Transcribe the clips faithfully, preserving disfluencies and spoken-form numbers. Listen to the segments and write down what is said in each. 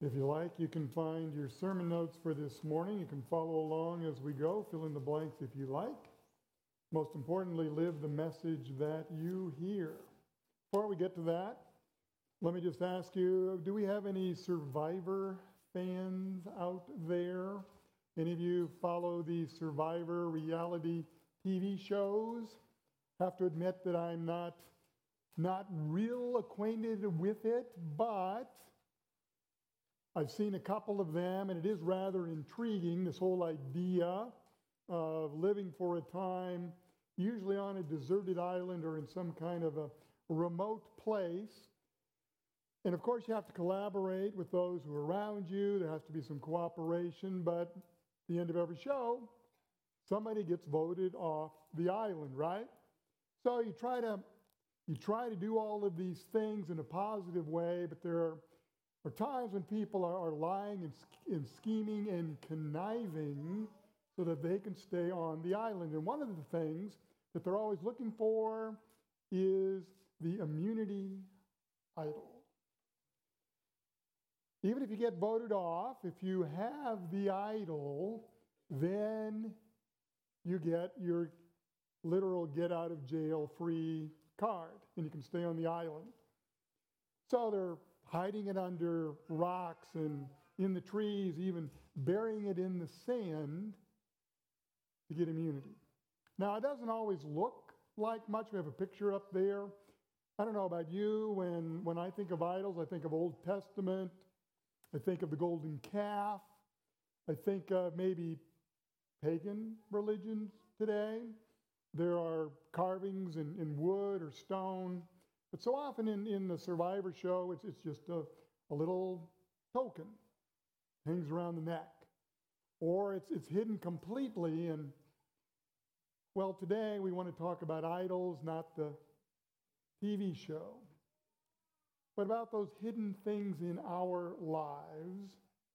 If you like, you can find your sermon notes for this morning. You can follow along as we go, fill in the blanks if you like. Most importantly, live the message that you hear. Before we get to that, let me just ask you, do we have any Survivor fans out there? Any of you follow the Survivor reality T V shows? Have to admit that I'm not, not real acquainted with it, but I've seen a couple of them, and it is rather intriguing, this whole idea of living for a time, usually on a deserted island or in some kind of a remote place. And of course, you have to collaborate with those who are around you. There has to be some cooperation, but at the end of every show, somebody gets voted off the island, right? So you try to, you try to do all of these things in a positive way, but there are There are times when people are, are lying and, and scheming and conniving so that they can stay on the island. And one of the things that they're always looking for is the immunity idol. Even if you get voted off, if you have the idol, then you get your literal get out of jail free card and you can stay on the island. So they're hiding it under rocks and in the trees, even burying it in the sand to get immunity. Now, it doesn't always look like much. We have a picture up there. I don't know about you. When, when I think of idols, I think of Old Testament. I think of the golden calf. I think of maybe pagan religions today. There are carvings in, in wood or stone. But so often in, in the Survivor show, it's, it's just a, a little token, hangs around the neck. Or it's, it's hidden completely. And, well, today we want to talk about idols, not the T V show, but about those hidden things in our lives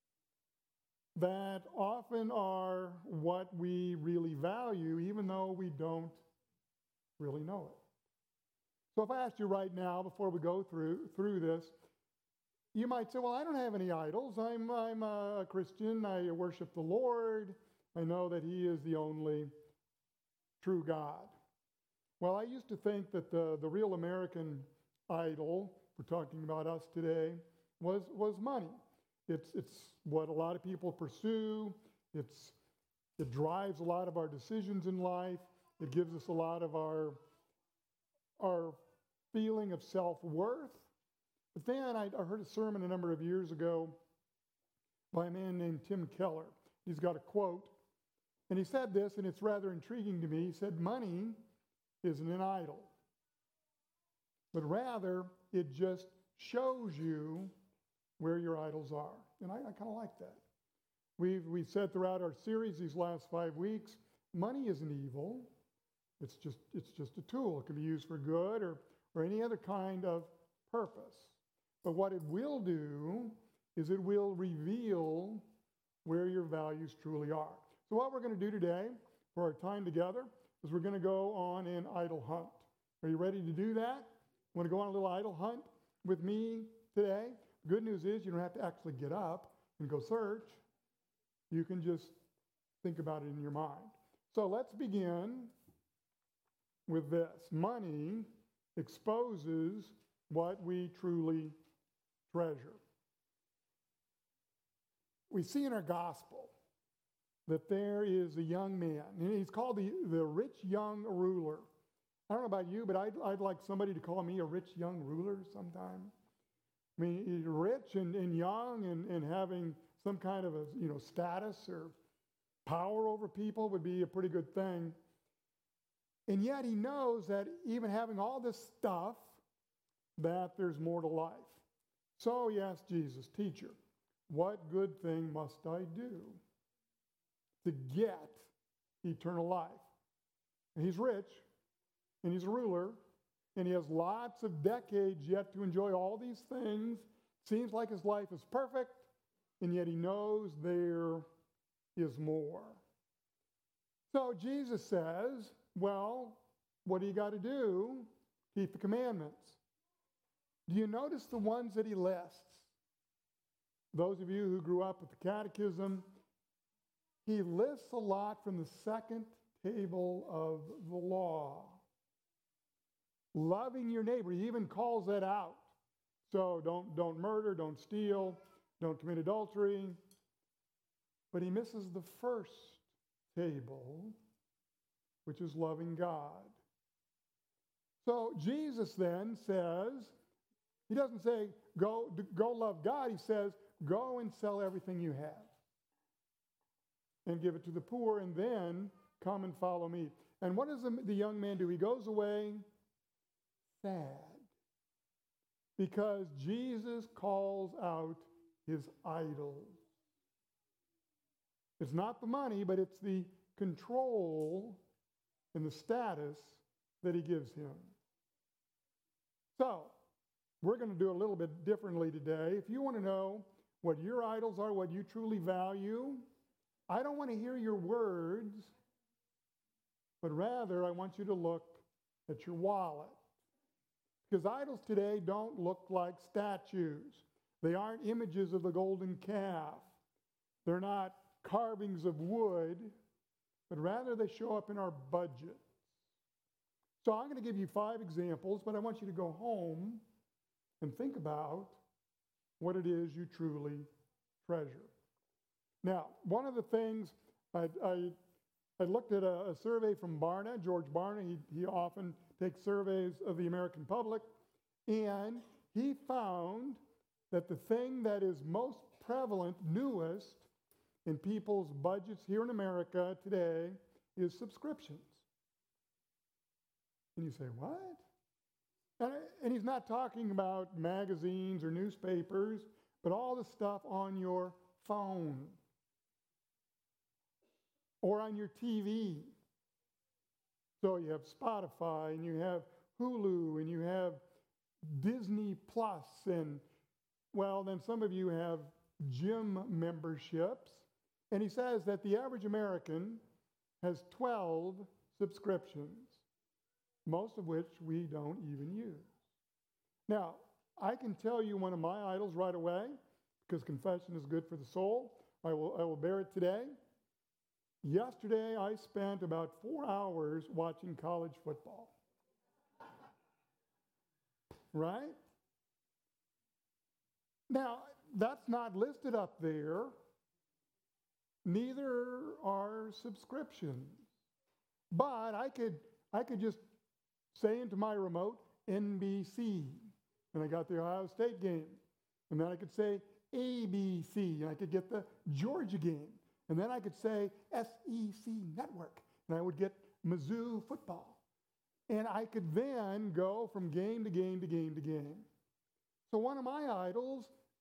that often are what we really value, even though we don't really know it. So if I asked you right now, before we go through through this, you might say, well, I don't have any idols. I'm, I'm a Christian. I worship the Lord. I know that He is the only true God. Well, I used to think that the, the real American idol, we're talking about us today, was, was money. It's, it's what a lot of people pursue. It's, it drives a lot of our decisions in life. It gives us a lot of our, our feeling of self-worth. But then I, I heard a sermon a number of years ago by a man named Tim Keller. He's got a quote, and he said this, and it's rather intriguing to me. He said, money isn't an idol, but rather it just shows you where your idols are. And I, I kind of like that. We've, we've said throughout our series these last five weeks, money isn't evil. It's just, it's just a tool. It can be used for good or, or any other kind of purpose. But what it will do is it will reveal where your values truly are. So what we're going to do today for our time together is we're going to go on an idol hunt. Are you ready to do that? Want to go on a little idol hunt with me today? The good news is you don't have to actually get up and go search. You can just think about it in your mind. So let's begin with this. Money exposes what we truly treasure. We see in our gospel that there is a young man, and he's called the, the rich young ruler. I don't know about you, but I'd, I'd like somebody to call me a rich young ruler sometime. I mean, he's rich and, and young and, and having some kind of a, you know, status or power over people would be a pretty good thing. And yet he knows that even having all this stuff, that there's more to life. So he asked Jesus, teacher, what good thing must I do to get eternal life? And he's rich, and he's a ruler, and he has lots of decades yet to enjoy all these things. Seems like his life is perfect, and yet he knows there is more. So Jesus says, well, what do you got to do? Keep the commandments. Do you notice the ones that he lists? Those of you who grew up with the catechism, he lists a lot from the second table of the law. Loving your neighbor, he even calls that out. So don't, don't murder, don't steal, don't commit adultery. But he misses the first table, which is loving God. So Jesus then says, he doesn't say, go, go love God. He says, go and sell everything you have and give it to the poor, and then come and follow me. And what does the, the young man do? He goes away sad because Jesus calls out his idols. It's not the money, but it's the control and the status that he gives him. So, we're going to do a little bit differently today. If you want to know what your idols are, what you truly value, I don't want to hear your words, but rather I want you to look at your wallet. Because idols today don't look like statues. They aren't images of the golden calf. They're not carvings of wood, but rather they show up in our budget. So I'm going to give you five examples, but I want you to go home and think about what it is you truly treasure. Now, one of the things, I, I, I looked at a, a survey from Barna, George Barna. He, he often takes surveys of the American public, and he found that the thing that is most prevalent, newest, in people's budgets here in America today is subscriptions. And you say, what? And, and he's not talking about magazines or newspapers, but all the stuff on your phone or on your T V. So you have Spotify, and you have Hulu, and you have Disney Plus, and, well, then some of you have gym memberships. And he says that the average American has twelve subscriptions, most of which we don't even use. Now, I can tell you one of my idols right away, because confession is good for the soul. I will, I will bear it today. Yesterday, I spent about four hours watching college football. Right? Now, that's not listed up there. Neither are subscriptions. But I could, I could just say into my remote, N B C, and I got the Ohio State game. And then I could say A B C, and I could get the Georgia game. And then I could say S E C Network, and I would get Mizzou football. And I could then go from game to game to game to game. So one of my idols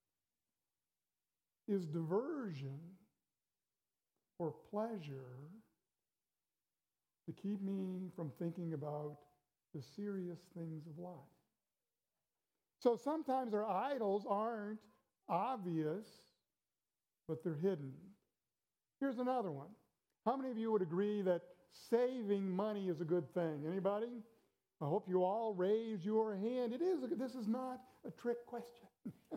is diversion or pleasure to keep me from thinking about the serious things of life. So sometimes our idols aren't obvious, but they're hidden. Here's another one. How many of you would agree that saving money is a good thing? Anybody? I hope you all raise your hand. It is. A, this is not a trick question.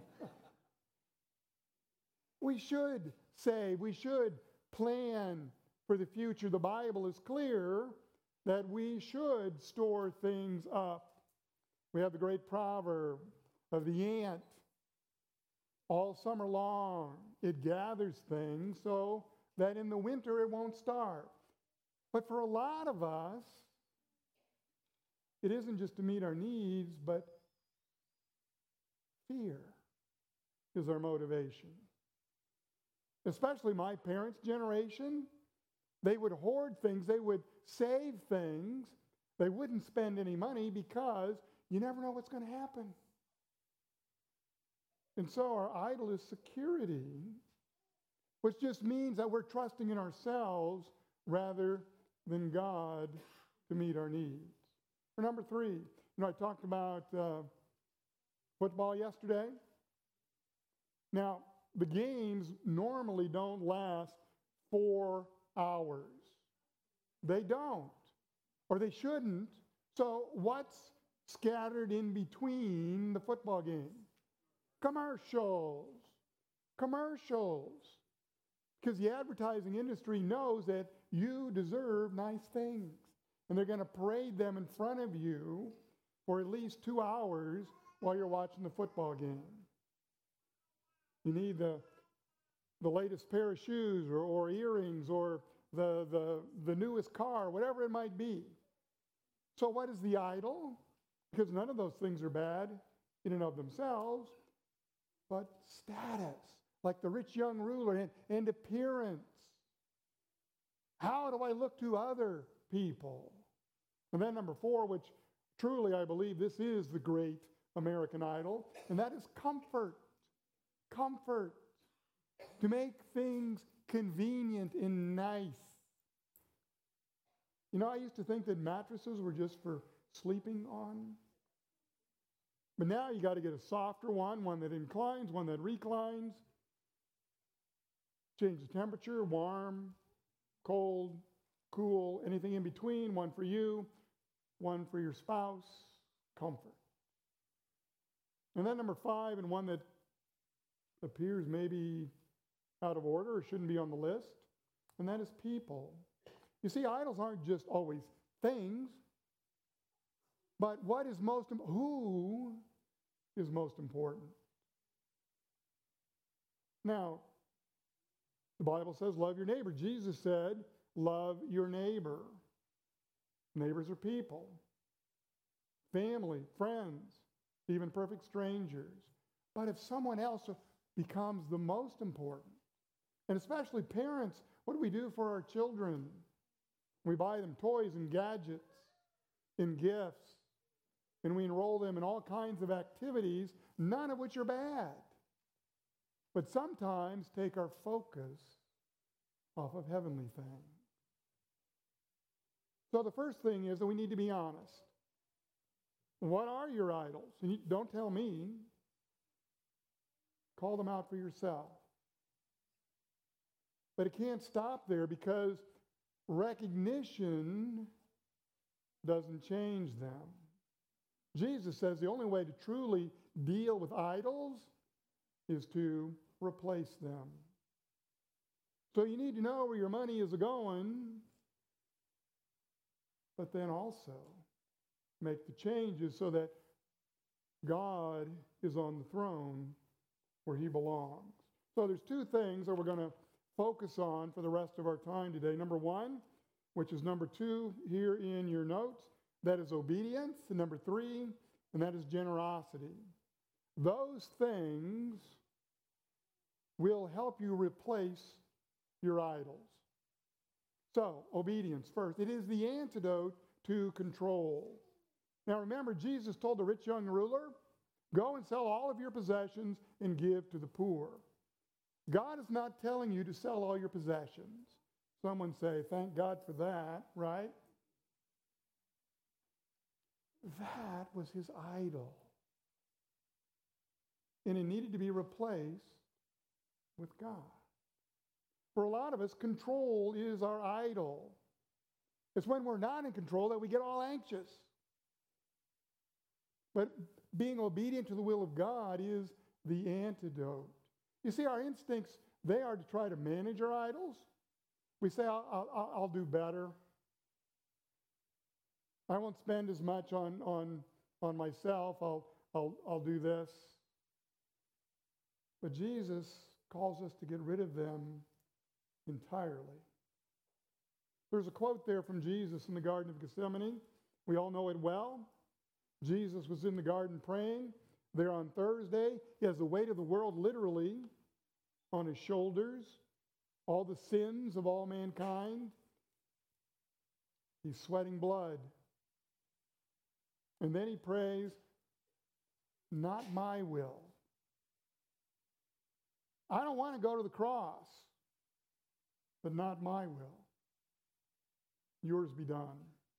We should save. We should plan for the future. The Bible is clear that we should store things up. We have the great proverb of the ant. All summer long, it gathers things so that in the winter it won't starve. But for a lot of us, it isn't just to meet our needs, but fear is our motivation. Especially my parents' generation, they would hoard things, they would save things, they wouldn't spend any money because you never know what's going to happen. And so our idol is security, which just means that we're trusting in ourselves rather than God to meet our needs. For number three, you know, I talked about uh, football yesterday. Now, the games normally don't last four hours. They don't, or they shouldn't. So what's scattered in between the football game? Commercials, commercials. Because the advertising industry knows that you deserve nice things. And they're going to parade them in front of you for at least two hours while you're watching the football game. You need the, the latest pair of shoes or, or earrings or the, the, the newest car, whatever it might be. So what is the idol? Because none of those things are bad in and of themselves, but status, like the rich young ruler, and, and appearance. How do I look to other people? And then number four, which truly I believe this is the great American idol, and that is comfort. Comfort. To make things convenient and nice. You know, I used to think that mattresses were just for sleeping on. But now you got to get a softer one, one that inclines, one that reclines. Change the temperature, warm, cold, cool, anything in between, one for you, one for your spouse, comfort. And then number five, and one that appears maybe out of order or shouldn't be on the list, and that is people. You see, idols aren't just always things, but what is most, who is most important? Now, the Bible says, love your neighbor. Jesus said, love your neighbor. Neighbors are people, family, friends, even perfect strangers. But if someone else becomes the most important, and especially parents, what do we do for our children? We buy them toys and gadgets and gifts, and we enroll them in all kinds of activities, none of which are bad, but sometimes take our focus off of heavenly things. So the first thing is that we need to be honest. What are your idols? And you, don't tell me. Call them out for yourself. But it can't stop there, because recognition doesn't change them. Jesus says the only way to truly deal with idols is to replace them. So you need to know where your money is going, but then also make the changes so that God is on the throne where he belongs. So there's two things that we're going to focus on for the rest of our time today. Number one, which is number two here in your notes, that is obedience. And number three, and that is generosity. Those things will help you replace your idols. So, obedience first. It is the antidote to control. Now remember, Jesus told the rich young ruler, go and sell all of your possessions and give to the poor. God is not telling you to sell all your possessions. Someone say, thank God for that, right? That was his idol. And it needed to be replaced with God. For a lot of us, control is our idol. It's when we're not in control that we get all anxious. But being obedient to the will of God is the antidote. You see, our instincts, they are to try to manage our idols. We say, I'll, I'll, I'll do better. I won't spend as much on, on, on myself. I'll, I'll, I'll do this. But Jesus calls us to get rid of them entirely. There's a quote there from Jesus in the Garden of Gethsemane. We all know it well. Jesus was in the garden praying there on Thursday. He has the weight of the world literally on his shoulders, all the sins of all mankind. He's sweating blood. And then he prays, not my will. I don't want to go to the cross, but not my will. Yours be done.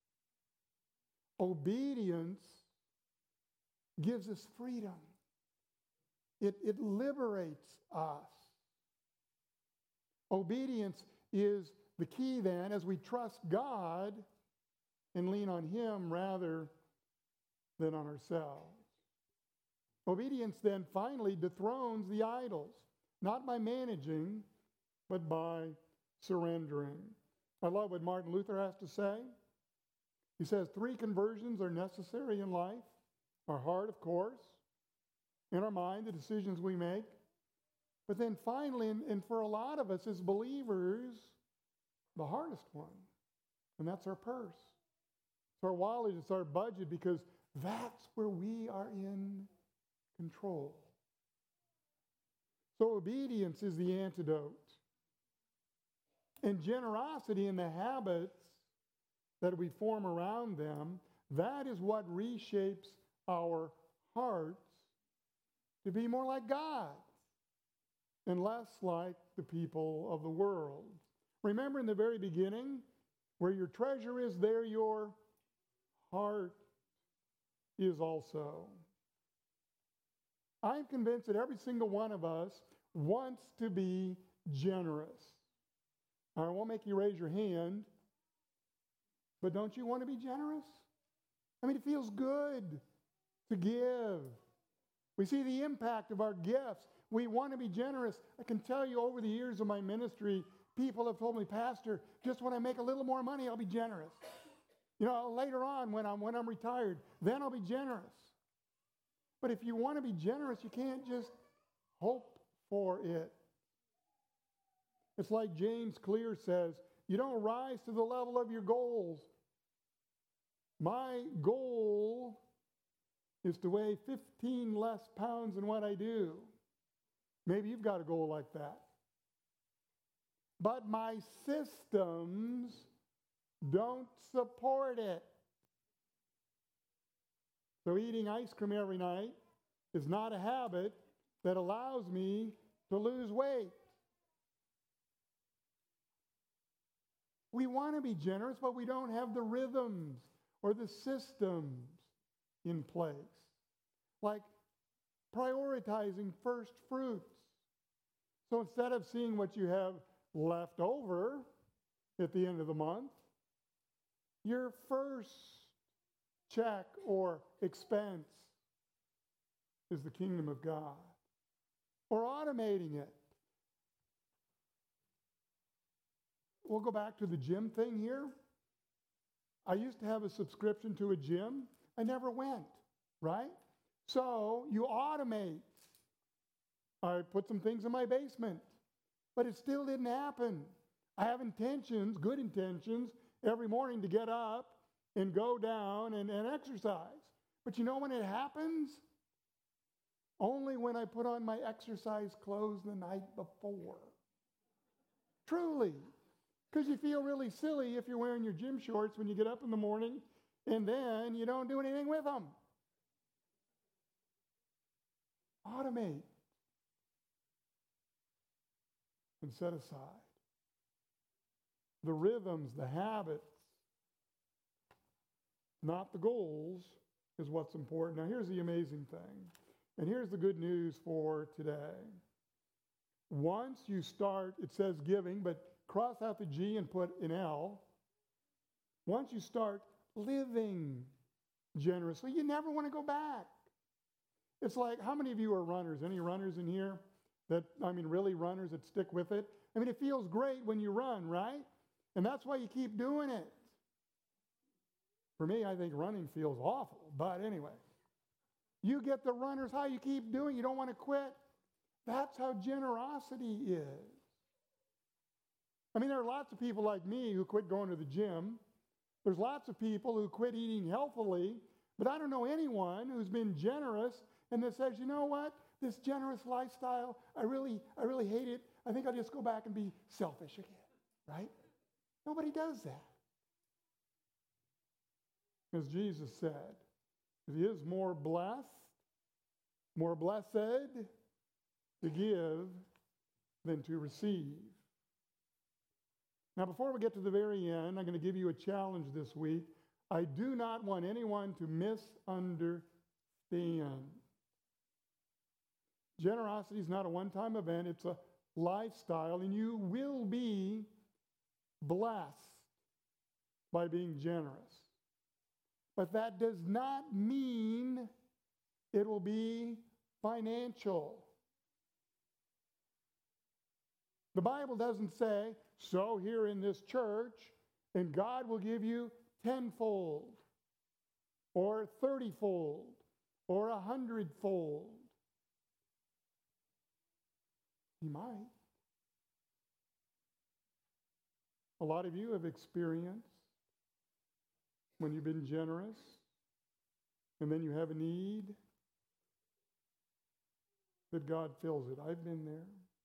Obedience gives us freedom. It, it liberates us. Obedience is the key then as we trust God and lean on him rather than on ourselves. Obedience then finally dethrones the idols. not by managing, but by surrendering. I love what Martin Luther has to say. He says, three conversions are necessary in life. Our heart, of course, in our mind, the decisions we make. But then finally, and, and for a lot of us as believers, the hardest one, and that's our purse. It's our wallet, it's our budget, because that's where we are in control. So obedience is the antidote. And generosity in the habits that we form around them, that is what reshapes our hearts to be more like God and less like the people of the world. Remember in the very beginning, where your treasure is, there your heart is also. I'm convinced that every single one of us wants to be generous. I won't make you raise your hand, but don't you want to be generous? I mean, it feels good to give. We see the impact of our gifts. We want to be generous. I can tell you over the years of my ministry, people have told me, Pastor, just when I make a little more money, I'll be generous. You know, later on when I'm, when I'm retired, then I'll be generous. But if you want to be generous, you can't just hope for it. It's like James Clear says, you don't rise to the level of your goals. My goal is to weigh fifteen less pounds than what I do. Maybe you've got a goal like that. But my systems don't support it. So eating ice cream every night is not a habit that allows me to lose weight. We want to be generous, but we don't have the rhythms or the systems in place. Like prioritizing first fruits. So instead of seeing what you have left over at the end of the month, your first check or expense is the kingdom of God. Or automating it. We'll go back to the gym thing here. I used to have a subscription to a gym. I never went, right? So you automate. I put some things in my basement, but it still didn't happen. I have intentions, good intentions, every morning to get up and go down and, and exercise. But you know when it happens? Only when I put on my exercise clothes the night before. Truly. Because you feel really silly if you're wearing your gym shorts when you get up in the morning and then you don't do anything with them. Automate and set aside. The rhythms, the habits, not the goals, is what's important. Now, here's the amazing thing, and here's the good news for today. Once you start, it says giving, but cross out the G and put an L. Once you start living generously, you never want to go back. It's like, how many of you are runners? Any runners in here? That, I mean, really runners that stick with it? I mean, it feels great when you run, right? And that's why you keep doing it. For me, I think running feels awful, but anyway. You get the runner's high, you keep doing, you don't want to quit. That's how generosity is. I mean, there are lots of people like me who quit going to the gym. There's lots of people who quit eating healthily, but I don't know anyone who's been generous and that says, you know what, this generous lifestyle, I really, I really hate it. I think I'll just go back and be selfish again, right? Nobody does that. As Jesus said, it is more blessed, more blessed to give than to receive. Now, before we get to the very end, I'm going to give you a challenge this week. I do not want anyone to misunderstand. Generosity is not a one-time event. It's a lifestyle, and you will be blessed by being generous. But that does not mean it will be financial. The Bible doesn't say, sow here in this church, and God will give you tenfold, or thirtyfold, or a hundredfold. He might. A lot of you have experienced when you've been generous, and then you have a need, that God fills it. I've been there.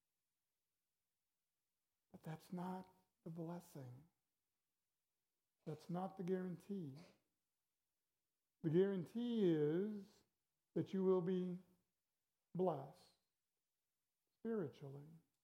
But that's not the blessing. That's not the guarantee. The guarantee is that you will be blessed spiritually.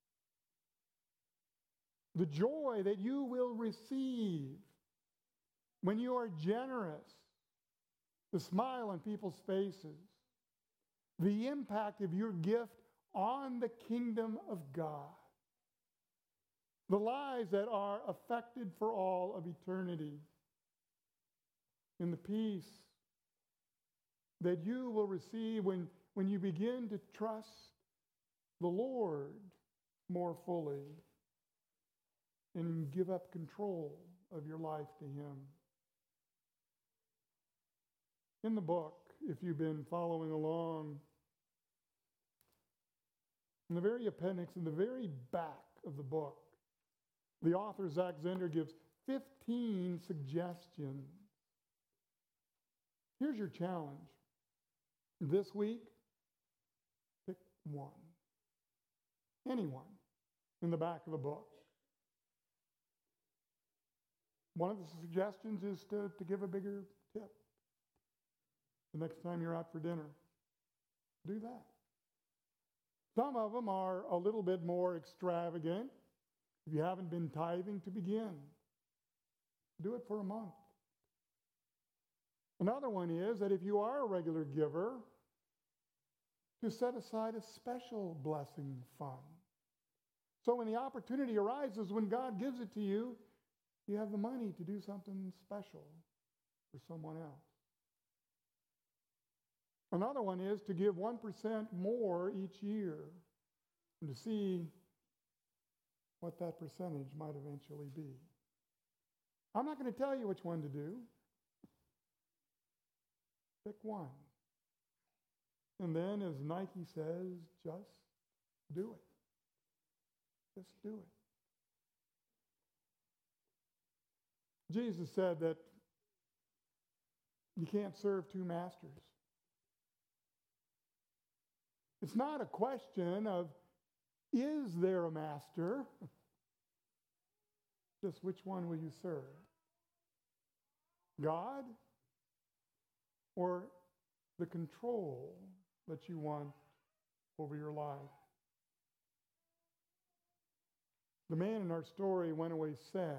The joy that you will receive when you are generous, the smile on people's faces, the impact of your gift on the kingdom of God, the lives that are affected for all of eternity, and the peace that you will receive when, when you begin to trust the Lord more fully and give up control of your life to Him. In the book, if you've been following along, in the very appendix, in the very back of the book, the author, Zach Zehnder, gives fifteen suggestions. Here's your challenge. This week, pick one. Anyone in the back of the book. One of the suggestions is to, to give a bigger tip. The next time you're out for dinner, do that. Some of them are a little bit more extravagant. If you haven't been tithing to begin, do it for a month. Another one is that if you are a regular giver, to set aside a special blessing fund. So when the opportunity arises, when God gives it to you, you have the money to do something special for someone else. Another one is to give one percent more each year and to see what that percentage might eventually be. I'm not going to tell you which one to do. Pick one. And then, as Nike says, just do it. Just do it. Jesus said that you can't serve two masters. It's not a question of, is there a master? Just which one will you serve? God or the control that you want over your life? The man in our story went away sad.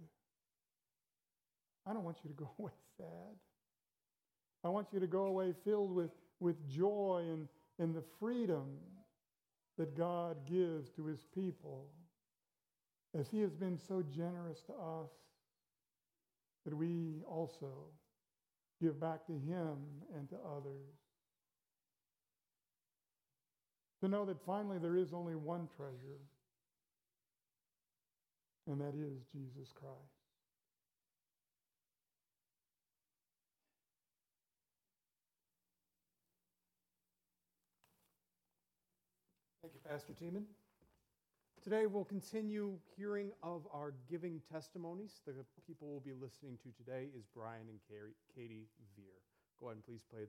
I don't want you to go away sad. I want you to go away filled with, with joy and, and the freedom that God gives to His people, as He has been so generous to us, that we also give back to Him and to others. To know that finally there is only one treasure, and that is Jesus Christ. Thank you, Pastor Tiemann. Today we'll continue hearing of our giving testimonies. The people we'll be listening to today is Brian and Katie Veer. Go ahead and please play